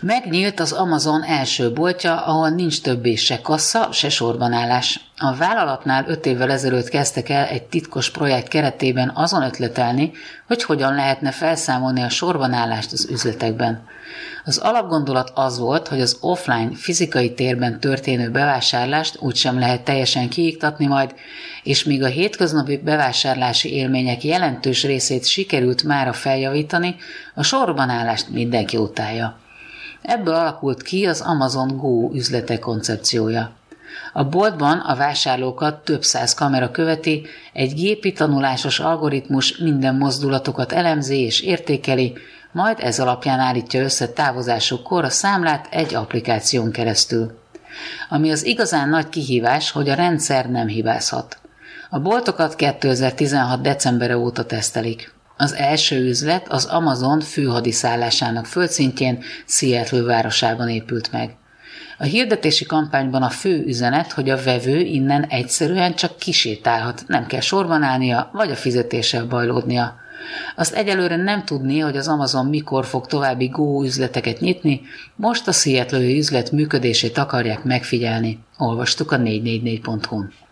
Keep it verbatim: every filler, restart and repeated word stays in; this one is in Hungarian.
Megnyílt az Amazon első boltja, ahol nincs többé se kassa, se sorbanállás. A vállalatnál öt évvel ezelőtt kezdtek el egy titkos projekt keretében azon ötletelni, hogy hogyan lehetne felszámolni a sorbanállást az üzletekben. Az alapgondolat az volt, hogy az offline fizikai térben történő bevásárlást úgysem lehet teljesen kiiktatni majd, és míg a hétköznapi bevásárlási élmények jelentős részét sikerült mára feljavítani, a sorbanállást mindenki utálja. Ebből alakult ki az Amazon Go üzlete koncepciója. A boltban a vásárlókat több száz kamera követi, egy gépi tanulásos algoritmus minden mozdulatokat elemzi és értékeli, majd ez alapján állítja össze távozásukkor a számlát egy applikáción keresztül. Ami az igazán nagy kihívás, hogy a rendszer nem hibázhat. A boltokat kétezer-tizenhat decembere óta tesztelik. Az első üzlet az Amazon főhadiszállásának földszintjén, Seattle városában épült meg. A hirdetési kampányban a fő üzenet, hogy a vevő innen egyszerűen csak kisétálhat, nem kell sorban állnia, vagy a fizetéssel bajlódnia. Azt egyelőre nem tudni, hogy az Amazon mikor fog további Go üzleteket nyitni, most a Seattle-i üzlet működését akarják megfigyelni. Olvastuk a négy négy négy pont hu-n.